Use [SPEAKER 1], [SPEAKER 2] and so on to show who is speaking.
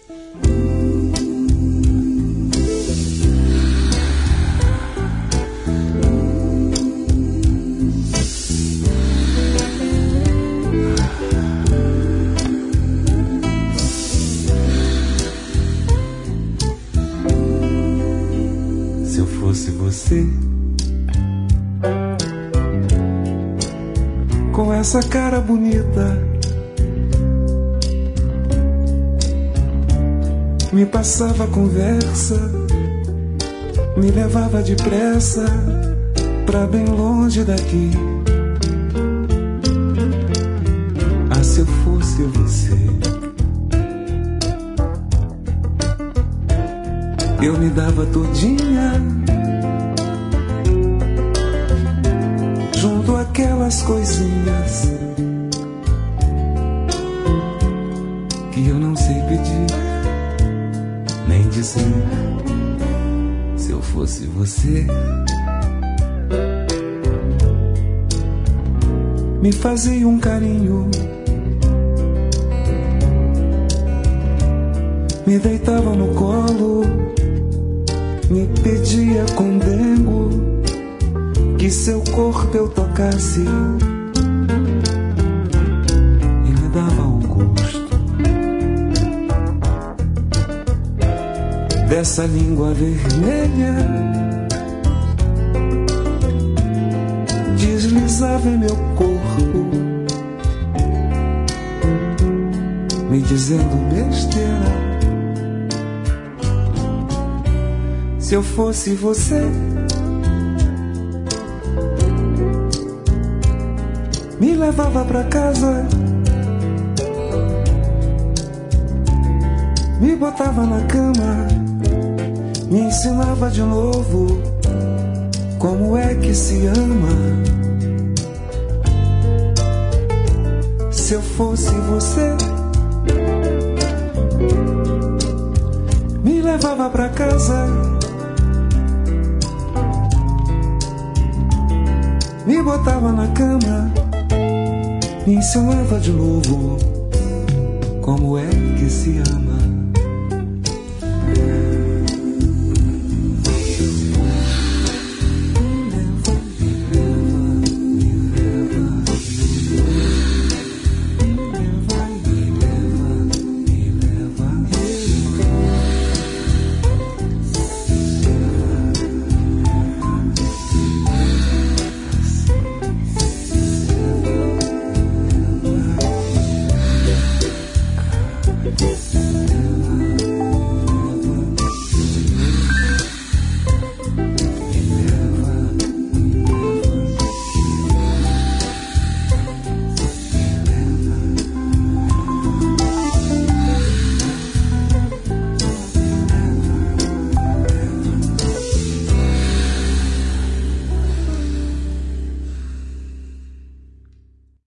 [SPEAKER 1] Se eu fosse você, com essa cara bonita, me passava a conversa, me levava depressa pra bem longe daqui. Ah, se eu fosse você, eu me dava todinha junto àquelas coisinhas que eu não sei pedir nem dizer. Se eu fosse você, me fazia um carinho, me deitava no colo, me pedia com dengo que seu corpo eu tocasse e me dava o gosto dessa língua vermelha, deslizava em meu corpo, me dizendo besteira. Se eu fosse você, me levava pra casa, me botava na cama, me ensinava de novo como é que se ama. Se eu fosse você, me levava pra casa, me botava na cama, me ensinava de novo como é que se ama.